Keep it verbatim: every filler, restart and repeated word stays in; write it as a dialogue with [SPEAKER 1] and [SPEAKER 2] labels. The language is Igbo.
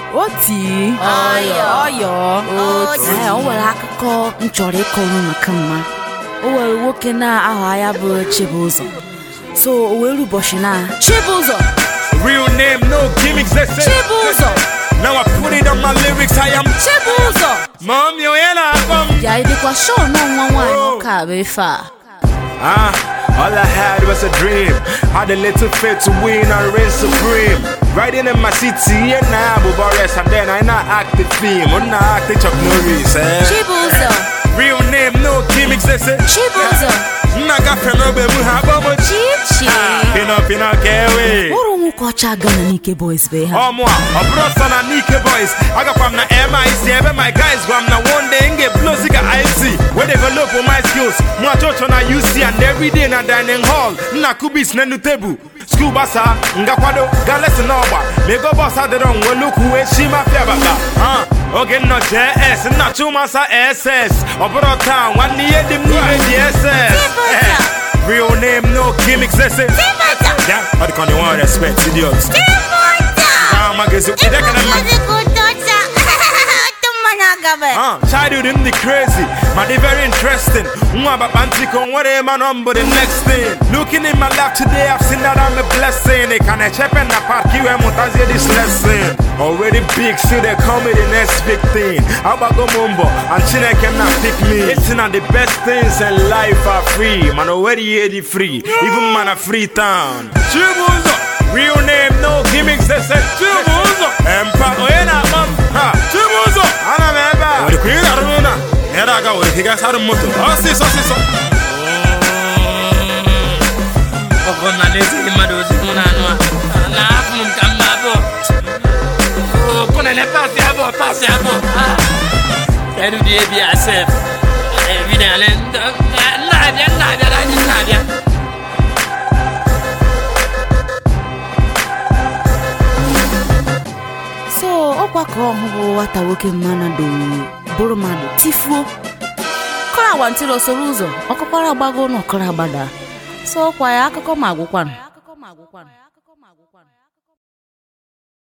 [SPEAKER 1] Oti
[SPEAKER 2] Oyo
[SPEAKER 1] Oyo
[SPEAKER 2] Oti
[SPEAKER 1] Eh, o nwere akụkọ m chọrọ ịkọrọ maka mma. O nwere nwoke na-aha ya bụ Chibuzor. So o were ụbọchị na Chibuzor
[SPEAKER 3] Real name, no gimmicks, let's say
[SPEAKER 1] Chibuzor
[SPEAKER 3] Now I put it on my lyrics, I am
[SPEAKER 1] Chibuzor
[SPEAKER 3] Mom, you ain't a bum.
[SPEAKER 1] Ya ịdịkwa show na nwa nwaanyị ụka bụ ife a.
[SPEAKER 3] Ah, all I had was a dream. Had a little faith to win and reign supreme. Riding in my city, and now I'm Boris, and then I not act the theme. I'm not acting Chuck Norris, eh?
[SPEAKER 1] Chibuzor
[SPEAKER 3] Real name, no gimmicks, they say.
[SPEAKER 1] Chibuzor
[SPEAKER 3] Naga Fenobe Muhabamo.
[SPEAKER 1] Chichi
[SPEAKER 3] Pin up in a kewe.
[SPEAKER 1] Uru nwoke ọcha Ghana Nike Boys be ha.
[SPEAKER 3] Oh, moi, a brother and Nike boys. I got from the M I C, ever my guys go. I'm now one day and get blows, I I C. Where develop on my skills. More touch on a U C and every day in a dining hall. Nakubis Nenu Tebu. School basa, Ngakwado, Gales and Oba. Mego boss had the wrong one look who is Shima Fiabata. Ah, okay, not J S, not two massa S S. Opera town, one year the movie S S. Real name, no gimmicks, let's say. Yeah, but can you want respect, idiots? Ah, magazine, they can Ah, childhood in the crazy, man, they very interesting. Mwaba Pantiko, what am I on but the next thing? Looking in my life today, I've seen that I'm a blessing. They can a chep and a park, you and Mutazi this lesson. Already big, see they come with the next big thing. Abago Mumbo, and China cannot pick me. It's not the best things in life are free. Man, already here the free, even man a free town. Chibuzor, real name, no gimmicks, they say Chibuzor. Empire, oh yeah, mom, ha, Chibuzor. The queen of Runa, and I go with the gas out of motor. Oh, sis, oh, sis, oh.
[SPEAKER 2] Oh, na nezi madozi munanwa. Na hapo mkambabo. Oh, kuna ne passe hapo, passe hapo. Ah. Tadu die bi asef. Evidently, na bien, na bien, na bien.
[SPEAKER 1] So ọkwa ka ọhụrụ nwata nwoke mmanụ do bụrụ mmadụ tifuo kọrọ agba ntịrị osoro ụzọ ọkọkwara agbago n'ọkọrọ agbada so ọkwa ya akụkọ ma agwụkwanụ